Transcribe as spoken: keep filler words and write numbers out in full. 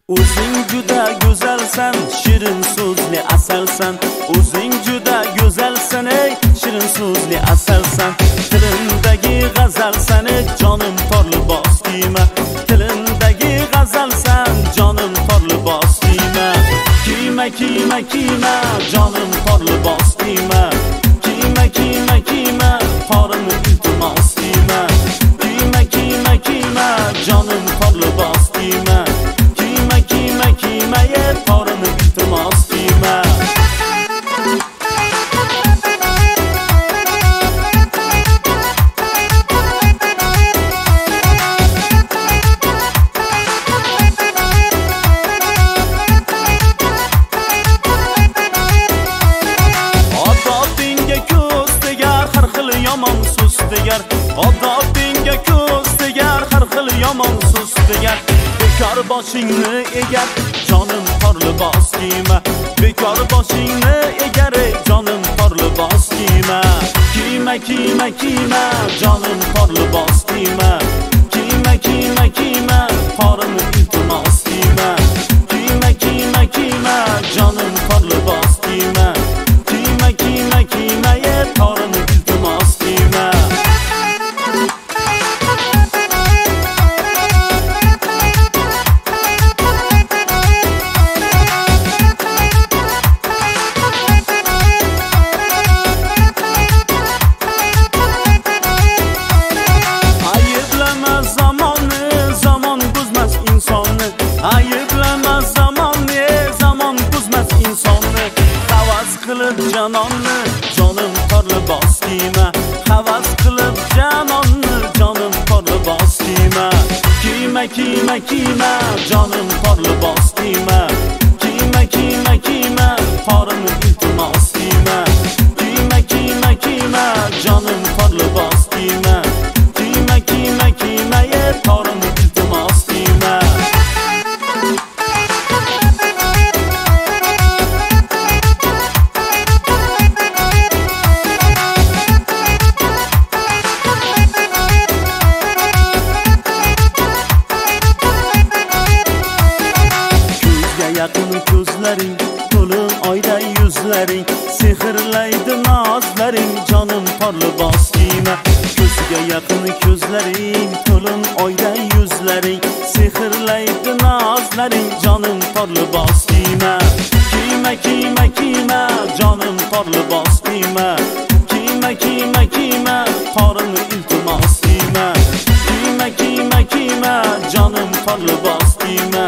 O'zing juda go'zalsan, shirin so'zli asalsan. O'zing juda go'zalsan, ey shirin so'zli asalsan. Tilimdagi g'azalsan, ey jonim tor libos kiyma. Tilimdagi g'azalsan, jonim tor libos kiyma. Kiyma, kiyma, kiyma, jonim tor libos kiyma. Kiyma, kiyma, kiyma, torim iltimos kiyma. Kiyma, kiyma, kiyma, jonim tor libos kiyma. Kiyma, kiyma, kiyma, yer torim iltimos kiyma. Yomon so'z degar, odobingga ko'z degar, har xil yomon so'z degar. Bekor boshingni egar, jonim tor libos kiyma. Bekor boshingni egar, jonim tor libos kiyma. Kiyma, kiyma, kiyma, jonim tor libos kiyma. Kiyma, kiyma, kiyma, torim iltimos kiyma. Kiyma, kiyma, kiyma, jonim tor libos kiyma. Kiyma, kiyma, kiyma, yer torim iltimos kiyma. Ayıblama zamanı, zaman buzmaz insonni. Ayıblama zamanı, zaman buzmaz insonni. Havas qilib janonni, jonim tor libos kiyma. Havas qilib janonni, jonim tor libos kiyma. Kiyma, kiyma, kiyma, jonim tor libos kiyma. Kiyma, kiyma, kiyma, torim iltimos kiyma. Kiyma, kiyma, kiyma, jonim tor libos kiyma. Kiyma, kiyma, kiyma, yer torim iltimos kiyma. Yaqin ko'zlaring, to'lin oyday yuzlaring, sehrlaydi nozlaring, jonim tor libos kiyma. Ko'zga yaqin ko'zlaring, to'lin oyday yuzlaring, sehrlaydi nozlaring, jonim tor libos kiyma. Kiyma, kiyma, kiyma, jonim tor libos kiyma. Kiyma, kiyma, kiyma, torim iltimos kiyma. Kiyma, kiyma, kiyma, jonim tor libos kiyma.